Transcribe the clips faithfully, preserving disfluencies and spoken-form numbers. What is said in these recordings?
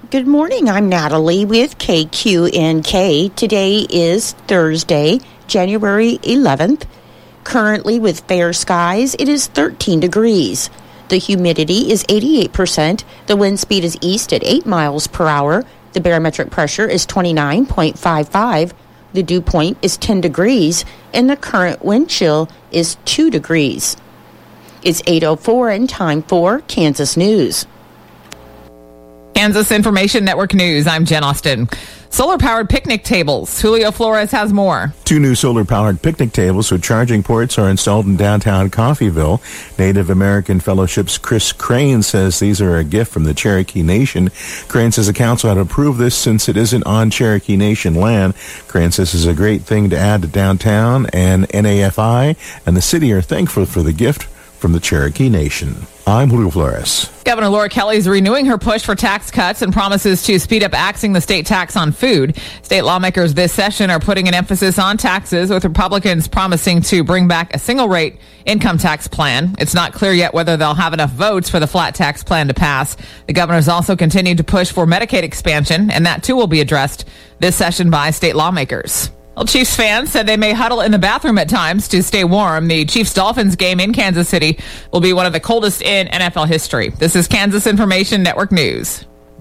Good morning. I'm Natalie with K Q N K. Today is Thursday, January eleventh. Currently with fair skies, it is thirteen degrees. The humidity is eighty-eight percent. The wind speed is east at eight miles per hour. The barometric pressure is twenty-nine point five five. The dew point is ten degrees, and the current wind chill is two degrees. It's eight oh four and time for Kansas News. Kansas Information Network News. I'm Jen Austin. Solar-powered picnic tables. Julio Flores has more. Two new solar-powered picnic tables with charging ports are installed in downtown Coffeyville. Native American Fellowship's Chris Crane says these are a gift from the Cherokee Nation. Crane says the council had approved this since it isn't on Cherokee Nation land. Crane says this is a great thing to add to downtown, and N A F I and the city are thankful for the gift from the Cherokee Nation. I'm Julio Flores. Governor Laura Kelly is renewing her push for tax cuts and promises to speed up axing the state tax on food. State lawmakers this session are putting an emphasis on taxes, with Republicans promising to bring back a single-rate income tax plan. It's not clear yet whether they'll have enough votes for the flat tax plan to pass. The governor's also continued to push for Medicaid expansion, and that too will be addressed this session by state lawmakers. Well, Chiefs fans said they may huddle in the bathroom at times to stay warm. The Chiefs-Dolphins game in Kansas City will be one of the coldest in N F L history. This is Kansas Information Network News.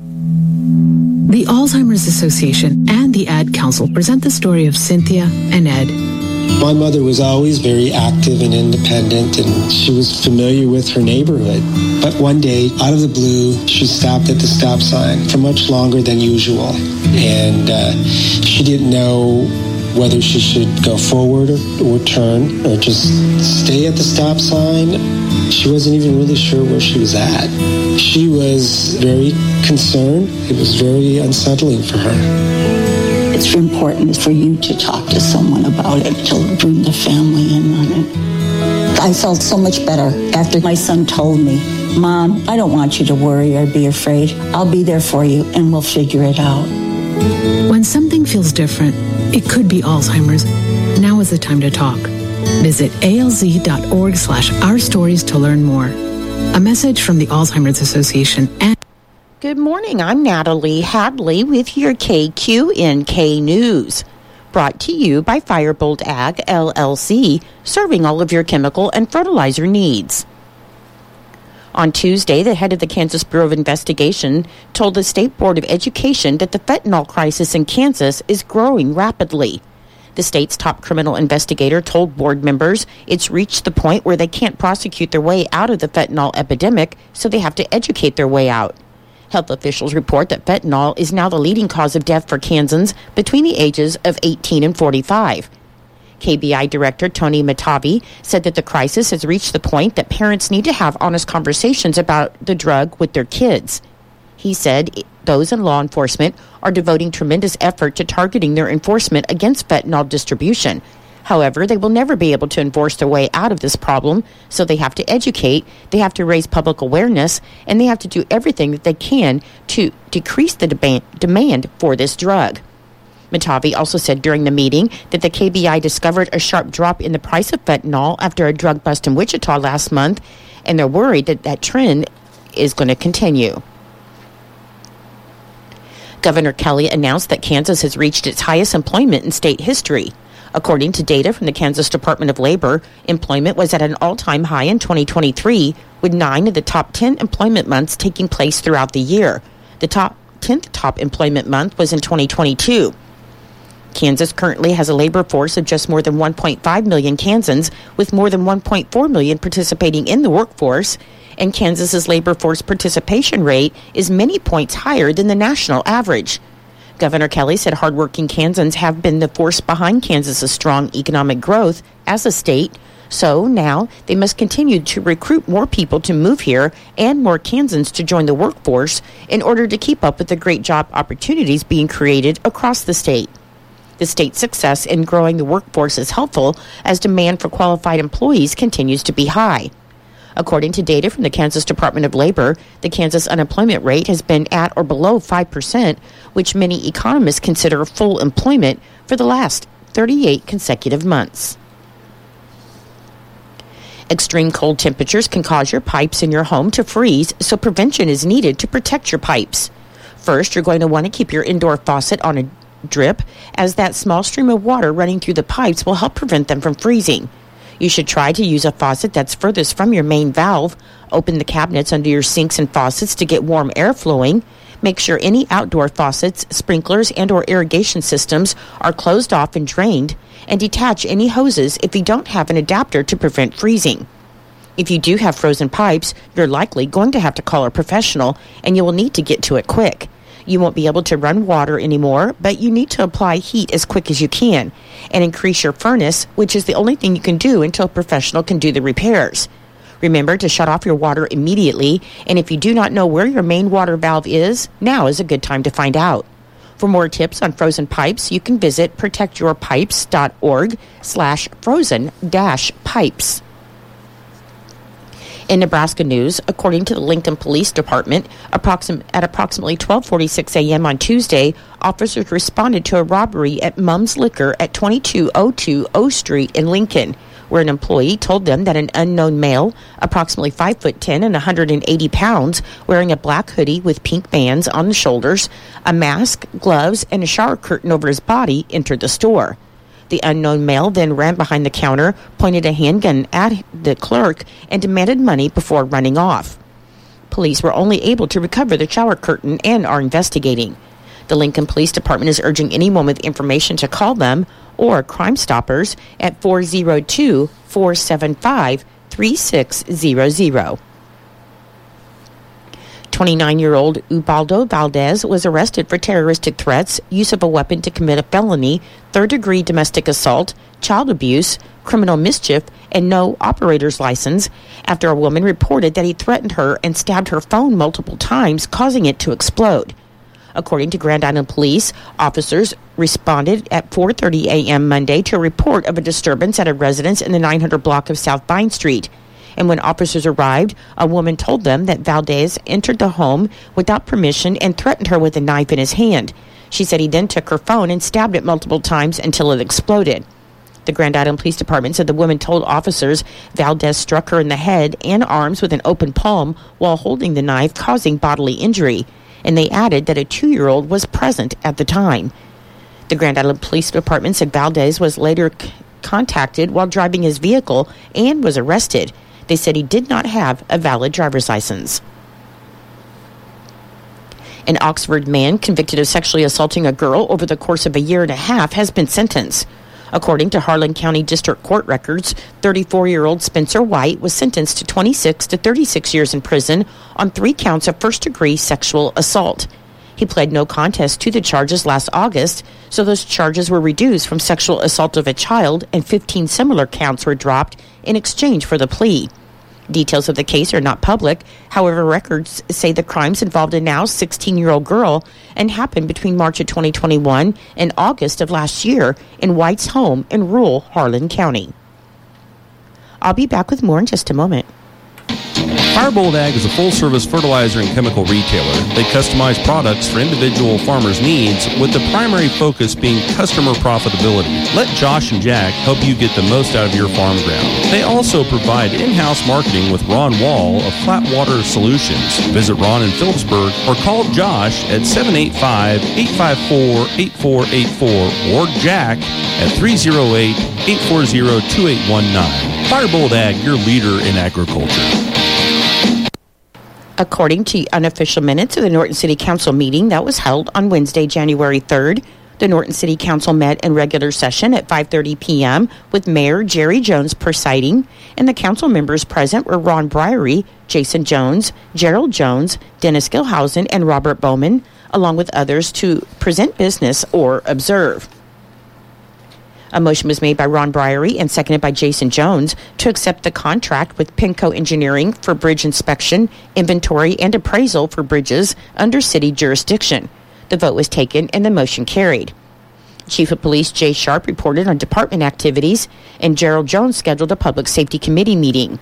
The Alzheimer's Association and the Ad Council present the story of Cynthia and Ed. My mother was always very active and independent, and she was familiar with her neighborhood. But one day, out of the blue, she stopped at the stop sign for much longer than usual. And uh, she didn't know whether she should go forward or, or turn or just stay at the stop sign. She wasn't even really sure where she was at. She was very concerned. It was very unsettling for her. It's important for you to talk to someone about it, to bring the family in on it. I felt so much better after my son told me, Mom, I don't want you to worry or be afraid. I'll be there for you and we'll figure it out. When something feels different, it could be Alzheimer's. Now is the time to talk. Visit alz.org slash our stories to learn more. A message from the Alzheimer's Association and Good morning. I'm Natalie Hadley with your K Q N K News. Brought to you by Firebolt Ag, L L C, serving all of your chemical and fertilizer needs. On Tuesday, the head of the Kansas Bureau of Investigation told the State Board of Education that the fentanyl crisis in Kansas is growing rapidly. The state's top criminal investigator told board members it's reached the point where they can't prosecute their way out of the fentanyl epidemic, so they have to educate their way out. Health officials report that fentanyl is now the leading cause of death for Kansans between the ages of eighteen and forty-five. K B I Director Tony Matavi said that the crisis has reached the point that parents need to have honest conversations about the drug with their kids. He said those in law enforcement are devoting tremendous effort to targeting their enforcement against fentanyl distribution. However, they will never be able to enforce their way out of this problem, so they have to educate, they have to raise public awareness, and they have to do everything that they can to decrease the deba- demand for this drug. Matavi also said during the meeting that the K B I discovered a sharp drop in the price of fentanyl after a drug bust in Wichita last month, and they're worried that that trend is going to continue. Governor Kelly announced that Kansas has reached its highest employment in state history. According to data from the Kansas Department of Labor, employment was at an all-time high in twenty twenty-three, with nine of the top ten employment months taking place throughout the year. The top tenth top employment month was in twenty twenty-two. Kansas currently has a labor force of just more than one point five million Kansans, with more than one point four million participating in the workforce, and Kansas's labor force participation rate is many points higher than the national average. Governor Kelly said hardworking Kansans have been the force behind Kansas's strong economic growth as a state, so now they must continue to recruit more people to move here and more Kansans to join the workforce in order to keep up with the great job opportunities being created across the state. The state's success in growing the workforce is helpful as demand for qualified employees continues to be high. According to data from the Kansas Department of Labor, the Kansas unemployment rate has been at or below five percent, which many economists consider full employment for the last thirty-eight consecutive months. Extreme cold temperatures can cause your pipes in your home to freeze, so prevention is needed to protect your pipes. First, you're going to want to keep your indoor faucet on a drip, as that small stream of water running through the pipes will help prevent them from freezing. You should try to use a faucet that's furthest from your main valve. Open the cabinets under your sinks and faucets to get warm air flowing. Make sure any outdoor faucets, sprinklers, and or irrigation systems are closed off and drained, and detach any hoses if you don't have an adapter to prevent freezing. If you do have frozen pipes, you're likely going to have to call a professional, and you will need to get to it quick. You won't be able to run water anymore, but you need to apply heat as quick as you can and increase your furnace, which is the only thing you can do until a professional can do the repairs. Remember to shut off your water immediately, and if you do not know where your main water valve is, now is a good time to find out. For more tips on frozen pipes, you can visit protectyourpipes.org slash frozen dash pipes. In Nebraska news, according to the Lincoln Police Department, approxim- at approximately twelve forty-six a.m. on Tuesday, officers responded to a robbery at Mum's Liquor at twenty-two oh two O Street in Lincoln, where an employee told them that an unknown male, approximately five foot ten and one hundred eighty pounds, wearing a black hoodie with pink bands on the shoulders, a mask, gloves, and a shower curtain over his body, entered the store. The unknown male then ran behind the counter, pointed a handgun at the clerk, and demanded money before running off. Police were only able to recover the shower curtain and are investigating. The Lincoln Police Department is urging anyone with information to call them or Crime Stoppers at four oh two, four seven five, three six zero zero. twenty-nine-year-old Ubaldo Valdez was arrested for terroristic threats, use of a weapon to commit a felony, third-degree domestic assault, child abuse, criminal mischief, and no operator's license after a woman reported that he threatened her and stabbed her phone multiple times, causing it to explode. According to Grand Island Police, officers responded at four thirty a.m. Monday to a report of a disturbance at a residence in the nine hundred block of South Vine Street. And when officers arrived, a woman told them that Valdez entered the home without permission and threatened her with a knife in his hand. She said he then took her phone and stabbed it multiple times until it exploded. The Grand Island Police Department said the woman told officers Valdez struck her in the head and arms with an open palm while holding the knife, causing bodily injury. And they added that a two-year-old was present at the time. The Grand Island Police Department said Valdez was later c- contacted while driving his vehicle and was arrested. They said he did not have a valid driver's license. An Oxford man convicted of sexually assaulting a girl over the course of a year and a half has been sentenced. According to Harlan County District Court records, thirty-four-year-old Spencer White was sentenced to twenty-six to thirty-six years in prison on three counts of first-degree sexual assault. He pled no contest to the charges last August, so those charges were reduced from sexual assault of a child, and fifteen similar counts were dropped in exchange for the plea. Details of the case are not public. However, records say the crimes involved a now sixteen-year-old girl and happened between March of twenty twenty-one and August of last year in White's home in rural Harlan County. I'll be back with more in just a moment. Firebolt Ag is a full-service fertilizer and chemical retailer. They customize products for individual farmers' needs, with the primary focus being customer profitability. Let Josh and Jack help you get the most out of your farm ground. They also provide in-house marketing with Ron Wall of Flatwater Solutions. Visit Ron in Phillipsburg or call Josh at seven eight five, eight five four, eight four eight four or Jack at three oh eight, eight four zero, two eight one nine. Firebolt Ag, your leader in agriculture. According to unofficial minutes of the Norton City Council meeting that was held on Wednesday, January third, the Norton City Council met in regular session at five thirty p.m. with Mayor Jerry Jones presiding, and the council members present were Ron Briery, Jason Jones, Gerald Jones, Dennis Gilhausen, and Robert Bowman, along with others to present business or observe. A motion was made by Ron Briery and seconded by Jason Jones to accept the contract with Penco Engineering for bridge inspection, inventory, and appraisal for bridges under city jurisdiction. The vote was taken and the motion carried. Chief of Police Jay Sharp reported on department activities, and Gerald Jones scheduled a public safety committee meeting.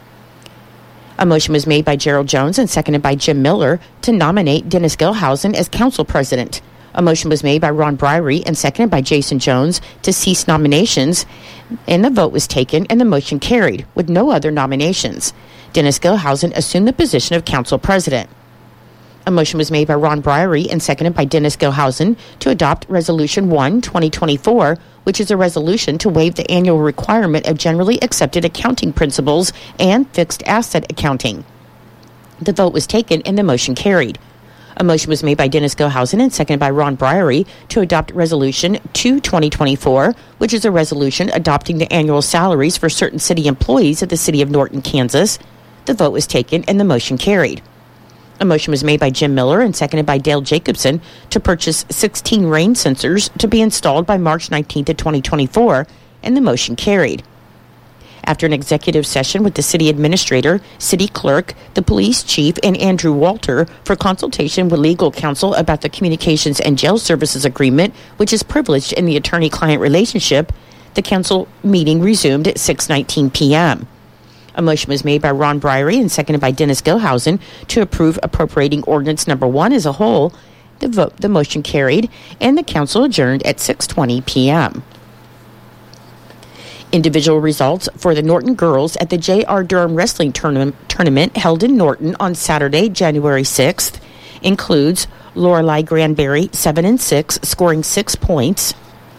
A motion was made by Gerald Jones and seconded by Jim Miller to nominate Dennis Gilhausen as council president. A motion was made by Ron Briery and seconded by Jason Jones to cease nominations, and the vote was taken and the motion carried with no other nominations. Dennis Gilhausen assumed the position of council president. A motion was made by Ron Briery and seconded by Dennis Gilhausen to adopt Resolution one, twenty twenty-four, which is a resolution to waive the annual requirement of generally accepted accounting principles and fixed asset accounting. The vote was taken and the motion carried. A motion was made by Dennis Gilhausen and seconded by Ron Briery to adopt Resolution two, twenty twenty-four, which is a resolution adopting the annual salaries for certain city employees of the city of Norton, Kansas. The vote was taken and the motion carried. A motion was made by Jim Miller and seconded by Dale Jacobson to purchase sixteen rain sensors to be installed by March nineteenth of twenty twenty-four, and the motion carried. After an executive session with the city administrator, city clerk, the police chief, and Andrew Walter for consultation with legal counsel about the communications and jail services agreement, which is privileged in the attorney-client relationship, the council meeting resumed at six nineteen p.m. A motion was made by Ron Briery and seconded by Dennis Gilhausen to approve appropriating ordinance number one as a whole. The vote, the motion carried, and the council adjourned at six twenty p.m. Individual results for the Norton girls at the J R. Durham Wrestling tournament, tournament held in Norton on Saturday, January sixth, includes Lorelei Granberry, seven and six, scoring six points.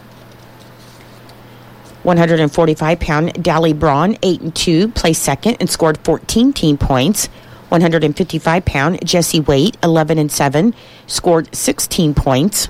one hundred forty-five pound Dally Braun, eight and two, placed second and scored fourteen team points. one hundred fifty-five pound Jessie Waite, eleven and seven, scored sixteen points.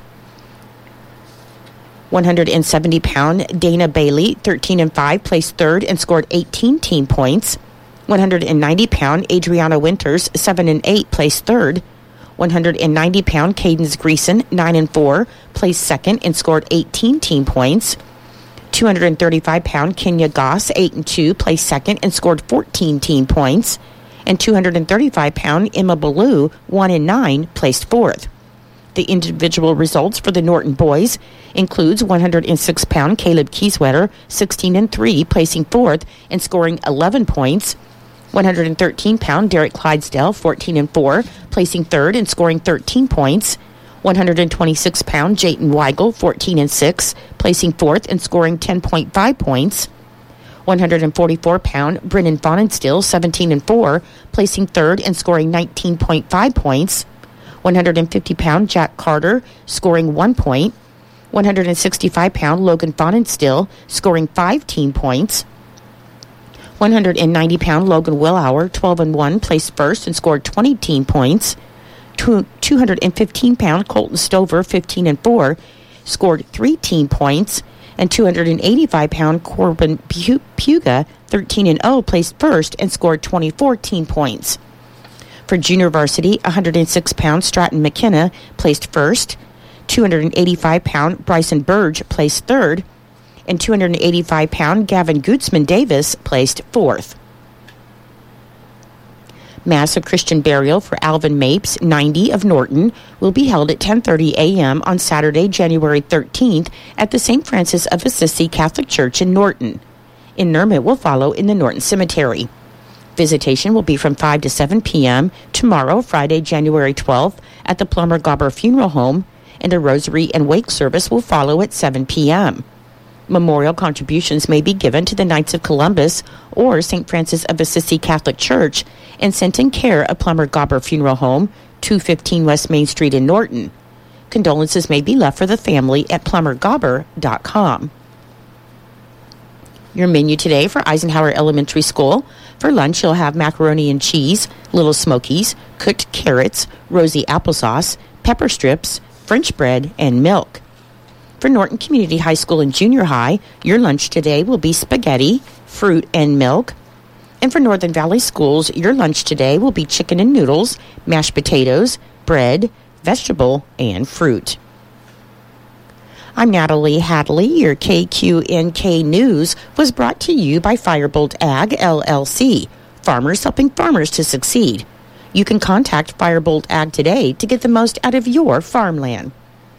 one hundred seventy pound Dana Bailey, thirteen and five, placed third and scored eighteen team points. one hundred ninety pound Adriana Winters, seven and eight, placed third. one hundred ninety pound Cadence Greason, nine and four, placed second and scored eighteen team points. two hundred thirty-five pound Kenya Goss, eight and two, placed second and scored fourteen team points. And two hundred thirty-five pound Emma Ballou, one and nine, placed fourth. The individual results for the Norton boys includes one hundred six pound Caleb Kieswetter, sixteen and three, placing fourth and scoring eleven points. one hundred thirteen pound Derek Clydesdale, fourteen and four, placing third and scoring thirteen points. one hundred twenty-six pound Jayton Weigel, fourteen and six, placing fourth and scoring ten point five points. one hundred forty-four pound Brennan Fonenstill, seventeen and four, placing third and scoring nineteen point five points. one hundred fifty pound Jack Carter, scoring one point. one hundred sixty-five pound Logan Fonenstill, scoring five team points. one hundred ninety pound Logan Willauer, twelve and one, placed first and scored twenty team points. two hundred fifteen pound Colton Stover, fifteen and four, scored three team points. And two hundred eighty-five pound Corbin Puga, thirteen and oh, placed first and scored twenty-four team points. For junior varsity, one hundred six pound Stratton McKenna placed first. two hundred eighty-five pound Bryson Burge placed third. And two hundred eighty-five pound Gavin Gutzman Davis placed fourth. Mass of Christian burial for Alvin Mapes, ninety, of Norton, will be held at ten thirty a.m. on Saturday, January thirteenth, at the Saint Francis of Assisi Catholic Church in Norton. Interment will follow in the Norton Cemetery. Visitation will be from five to seven p.m. tomorrow, Friday, January twelfth, at the Plummer Gobber Funeral Home, and a rosary and wake service will follow at seven p.m. Memorial contributions may be given to the Knights of Columbus or Saint Francis of Assisi Catholic Church and sent in care of Plummer Gobber Funeral Home, two fifteen West Main Street in Norton. Condolences may be left for the family at plummer gobber dot com. Your menu today for Eisenhower Elementary School. For lunch, you'll have macaroni and cheese, Little Smokies, cooked carrots, rosy applesauce, pepper strips, French bread, and milk. For Norton Community High School and Junior High, your lunch today will be spaghetti, fruit, and milk. And for Northern Valley Schools, your lunch today will be chicken and noodles, mashed potatoes, bread, vegetable, and fruit. I'm Natalie Hadley. Your K Q N K News was brought to you by Firebolt Ag, L L C, farmers helping farmers to succeed. You can contact Firebolt Ag today to get the most out of your farmland.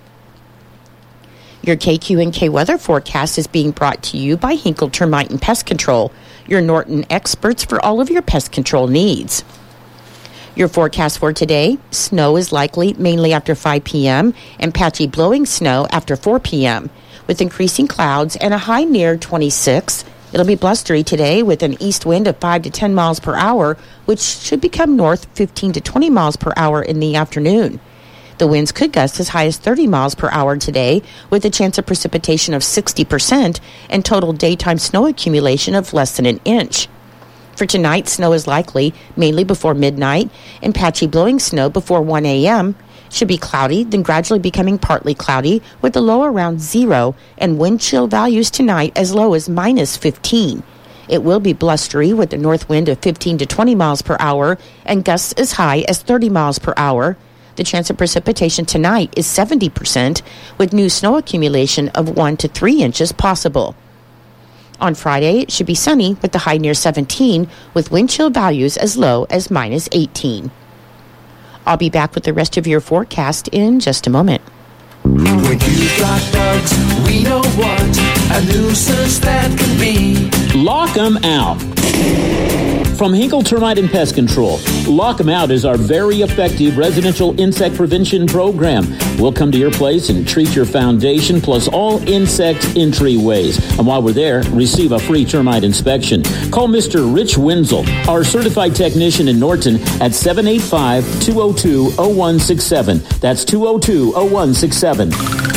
Your K Q N K weather forecast is being brought to you by Hinkle Termite and Pest Control, your Norton experts for all of your pest control needs. Your forecast for today: snow is likely mainly after five p.m. and patchy blowing snow after four p.m., with increasing clouds and a high near twenty-six. It'll be blustery today with an east wind of five to ten miles per hour, which should become north fifteen to twenty miles per hour in the afternoon. The winds could gust as high as thirty miles per hour today, with a chance of precipitation of sixty percent and total daytime snow accumulation of less than an inch. For tonight, snow is likely, mainly before midnight, and patchy blowing snow before one a.m. Should be cloudy, then gradually becoming partly cloudy, with a low around zero and wind chill values tonight as low as minus fifteen. It will be blustery with a north wind of fifteen to twenty miles per hour and gusts as high as thirty miles per hour. The chance of precipitation tonight is seventy percent, with new snow accumulation of one to three inches possible. On Friday, it should be sunny with the high near seventeen, with wind chill values as low as minus eighteen. I'll be back with the rest of your forecast in just a moment. When you've got bugs, we know what a nuisance that can be. Lock 'em out. From Hinkle Termite and Pest Control, Lock 'em Out is our very effective residential insect prevention program. We'll come to your place and treat your foundation plus all insect entryways. And while we're there, receive a free termite inspection. Call Mister Rich Wenzel, our certified technician in Norton, at seven eight five, two oh two, oh one six seven. That's two oh two, oh one six seven.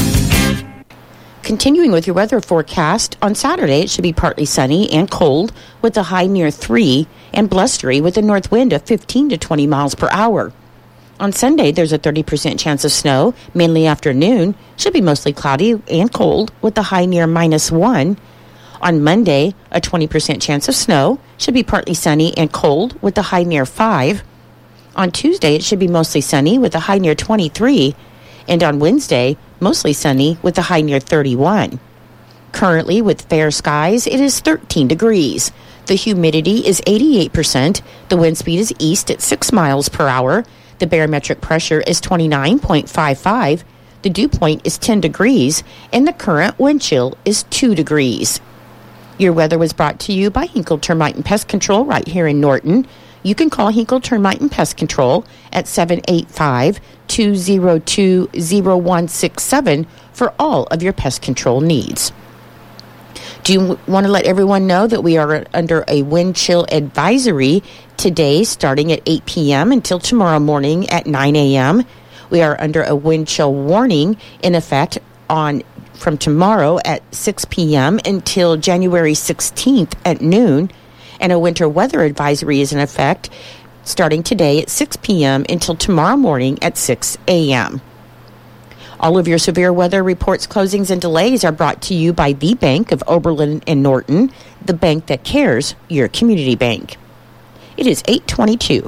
Continuing with your weather forecast, on Saturday it should be partly sunny and cold with a high near three and blustery with a north wind of fifteen to twenty miles per hour. On Sunday, there's a thirty percent chance of snow, mainly afternoon. Should be mostly cloudy and cold with a high near minus one. On Monday, a twenty percent chance of snow. Should be partly sunny and cold with a high near five. On Tuesday, it should be mostly sunny with a high near twenty-three. And on Wednesday, mostly sunny with a high near thirty-one. Currently, with fair skies, it is thirteen degrees. The humidity is eighty-eight percent. The wind speed is east at six miles per hour. The barometric pressure is twenty-nine point five five. The dew point is ten degrees. And the current wind chill is two degrees. Your weather was brought to you by Hinkle Termite and Pest Control right here in Norton. You can call Hinkle Termite and Pest Control at seven eight five, two oh two, oh one six seven for all of your pest control needs. Do you w- want to let everyone know that we are under a wind chill advisory today starting at eight p.m. until tomorrow morning at nine a.m.? We are under a wind chill warning in effect on from tomorrow at six p.m. until January sixteenth at noon. And a winter weather advisory is in effect starting today at six p.m. until tomorrow morning at six a.m. All of your severe weather reports, closings, and delays are brought to you by the Bank of Oberlin and Norton, the bank that cares, your community bank. It is eight twenty-two.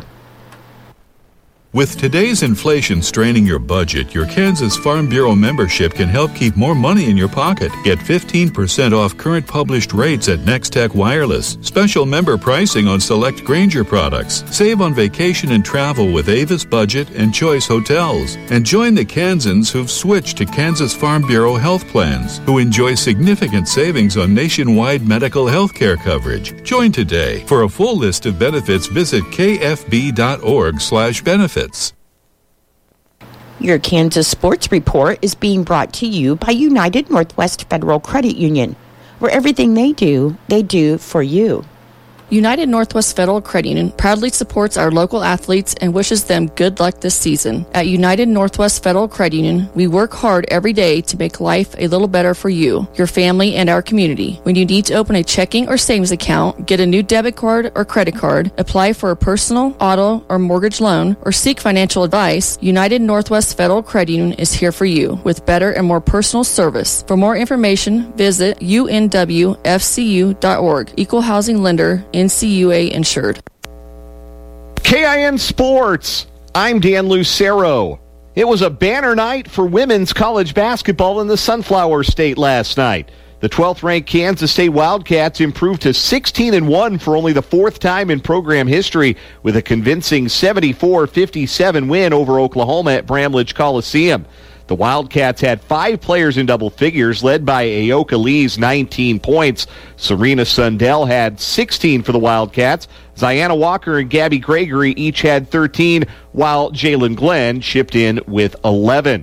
With today's inflation straining your budget, your Kansas Farm Bureau membership can help keep more money in your pocket. Get fifteen percent off current published rates at Nextech Wireless. Special member pricing on select Grainger products. Save on vacation and travel with Avis Budget and Choice Hotels. And join the Kansans who've switched to Kansas Farm Bureau health plans, who enjoy significant savings on nationwide medical health care coverage. Join today. For a full list of benefits, visit kfb.org slash benefits. Your Kansas Sports Report is being brought to you by United Northwest Federal Credit Union, where everything they do, they do for you. United Northwest Federal Credit Union proudly supports our local athletes and wishes them good luck this season. At United Northwest Federal Credit Union, we work hard every day to make life a little better for you, your family, and our community. When you need to open a checking or savings account, get a new debit card or credit card, apply for a personal, auto, or mortgage loan, or seek financial advice, United Northwest Federal Credit Union is here for you with better and more personal service. For more information, visit U N W F C U dot org. Equal Housing Lender, N C U A insured. K I N Sports. I'm Dan Lucero. It was a banner night for women's college basketball in the Sunflower State last night. The twelfth-ranked Kansas State Wildcats improved to sixteen and one for only the fourth time in program history with a convincing seventy-four fifty-seven win over Oklahoma at Bramlage Coliseum. The Wildcats had five players in double figures, led by Aoka Lee's nineteen points. Serena Sundell had sixteen for the Wildcats. Ziana Walker and Gabby Gregory each had thirteen, while Jalen Glenn chipped in with eleven.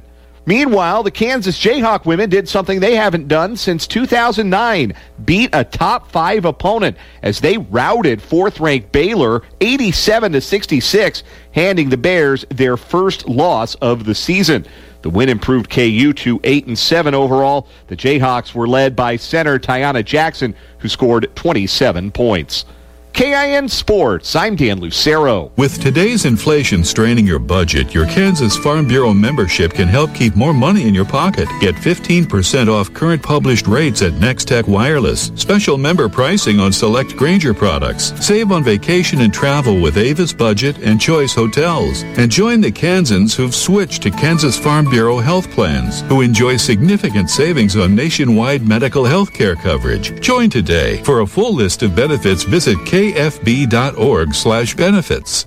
Meanwhile, the Kansas Jayhawk women did something they haven't done since two thousand nine, beat a top five opponent as they routed fourth-ranked Baylor eighty-seven to sixty-six, handing the Bears their first loss of the season. The win improved K U to eight and seven overall. The Jayhawks were led by center Tiana Jackson, who scored twenty-seven points. K I N Sports, I'm Dan Lucero. With today's inflation straining your budget, your Kansas Farm Bureau membership can help keep more money in your pocket. Get fifteen percent off current published rates at Nextech Wireless. Special member pricing on select Grainger products. Save on vacation and travel with Avis Budget and Choice Hotels. And join the Kansans who've switched to Kansas Farm Bureau health plans, who enjoy significant savings on nationwide medical health care coverage. Join today. For a full list of benefits, visit K F B dot org slash benefits.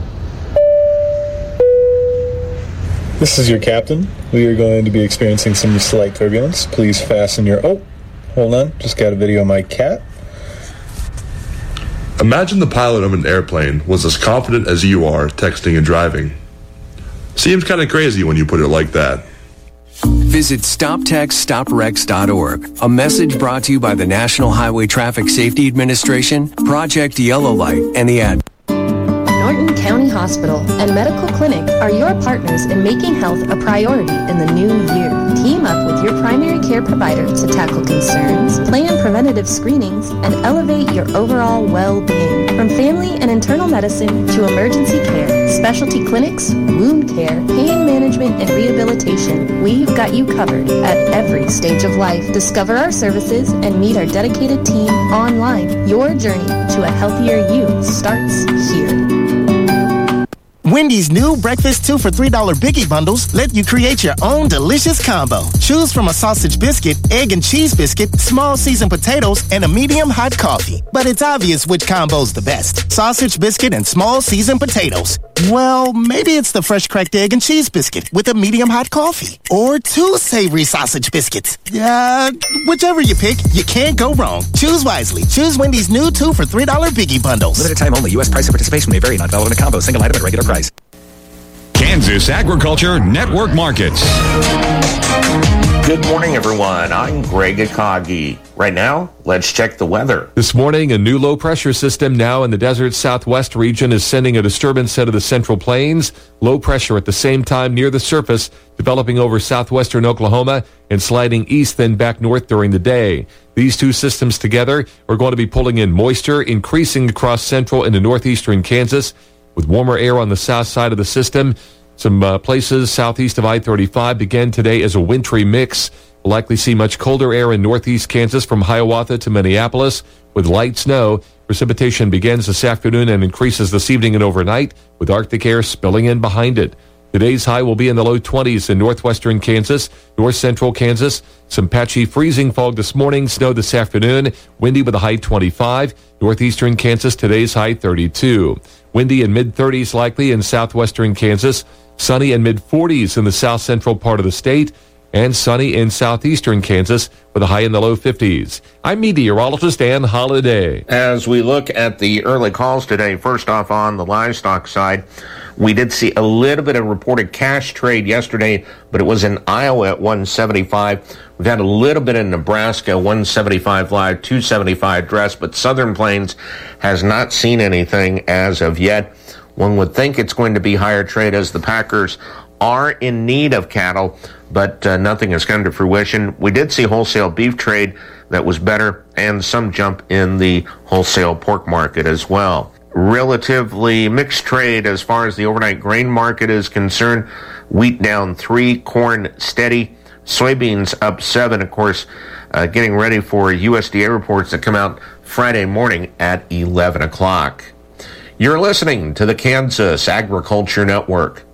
This is your captain. We are going to be experiencing some slight turbulence. Please fasten your... Oh, hold on. Just got a video of my cat. Imagine the pilot of an airplane was as confident as you are texting and driving. Seems kind of crazy when you put it like that. Visit stop text stop wrecks dot org. A message brought to you by the National Highway Traffic Safety Administration, Project Yellow Light, and the ad. Norton County Hospital and Medical Clinic are your partners in making health a priority in the new year. Team up with your primary care provider to tackle concerns, plan preventative screenings, and elevate your overall well-being. From family and internal medicine to emergency care, specialty clinics, wound care, pain management, and rehabilitation, we've got you covered at every stage of life. Discover our services and meet our dedicated team online. Your journey to a healthier you starts here. Wendy's new breakfast two for three dollar Biggie Bundles let you create your own delicious combo. Choose from a sausage biscuit, egg and cheese biscuit, small seasoned potatoes, and a medium hot coffee. But it's obvious which combo's the best. Sausage biscuit and small seasoned potatoes. Well, maybe it's the fresh cracked egg and cheese biscuit with a medium hot coffee. Or two savory sausage biscuits. Uh, whichever you pick, you can't go wrong. Choose wisely. Choose Wendy's new two for three dollar Biggie Bundles. Limited time only. U S price and participation may vary. Not valid in a combo. Single item at regular price. Kansas Agriculture Network Markets. Good morning, everyone. I'm Greg Akagi. Right now, let's check the weather. This morning, a new low-pressure system now in the desert southwest region is sending a disturbance out of the central plains. Low pressure at the same time near the surface, developing over southwestern Oklahoma and sliding east then back north during the day. These two systems together are going to be pulling in moisture, increasing across central and northeastern Kansas, with warmer air on the south side of the system. Some uh, places southeast of I thirty-five began today as a wintry mix. We'll likely see much colder air in northeast Kansas from Hiawatha to Minneapolis with light snow. Precipitation begins this afternoon and increases this evening and overnight, with Arctic air spilling in behind it. Today's high will be in the low twenties in northwestern Kansas, north central Kansas. Some patchy freezing fog this morning, snow this afternoon, windy with a high twenty-five. Northeastern Kansas, today's high thirty-two. Windy in mid-thirties likely in southwestern Kansas. Sunny in mid-forties in the south central part of the state. And sunny in southeastern Kansas with a high in the low fifties. I'm meteorologist Ann Holiday. As we look at the early calls today, first off on the livestock side, we did see a little bit of reported cash trade yesterday, but it was in Iowa at one seventy-five. We've had a little bit in Nebraska, one seventy-five live, two seventy-five dress, but Southern Plains has not seen anything as of yet. One would think it's going to be higher trade as the Packers are in need of cattle, but uh, nothing has come to fruition. We did see wholesale beef trade that was better and some jump in the wholesale pork market as well. Relatively mixed trade as far as the overnight grain market is concerned. Wheat down three, corn steady, soybeans up seven. Of course, uh, getting ready for U S D A reports that come out Friday morning at eleven o'clock. You're listening to the Kansas Agriculture Network.